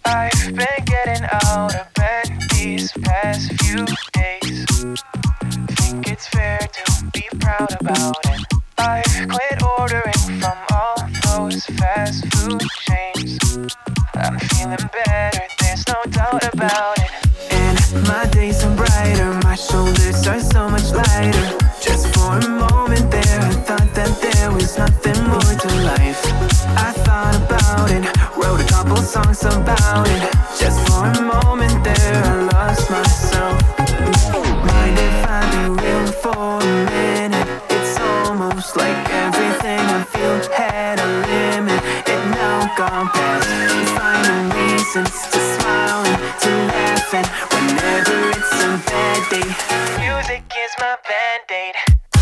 I've been getting out of bed these past few days. Think it's fair to be proud about it. I've quit ordering from all those fast food chains. I'm feeling better, there's no doubt about it. And my days are brighter, my shoulders are so much lighter. Just for a moment there, I thought that there was nothing more to life. I thought about it, wrote a couple songs about it. Just for a moment there, I lost myself. Mind if I be real for a minute? It's almost like everything I feel had a limit. It now gone past, finding reasons to smile and to laugh. And whenever it's a bad day, music is my band-aid.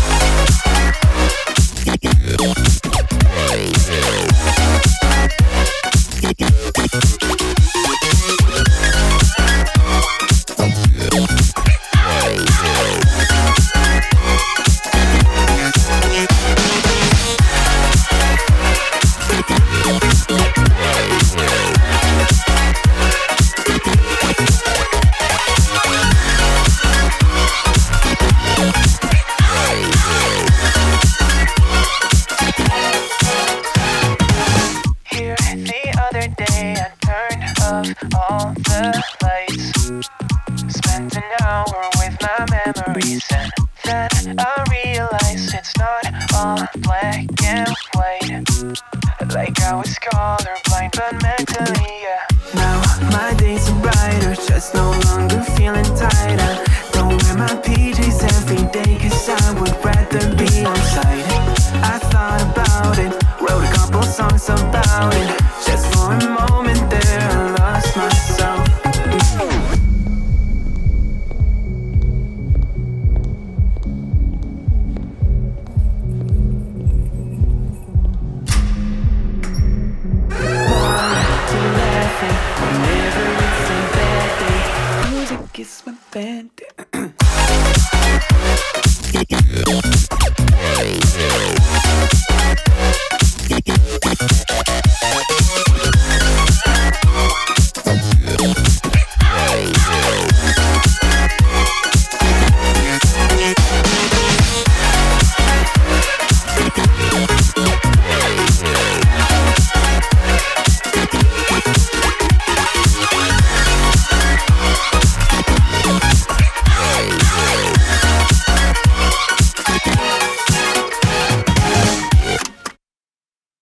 All the lights, spent an hour with my memories, and then I realized it's not all black and white. Like I was colorblind, but mentally, yeah. Now my days are brighter, just no longer feeling tired. I don't wear my PJs every day, 'cause I would rather be outside. I thought about it, wrote a couple songs about it.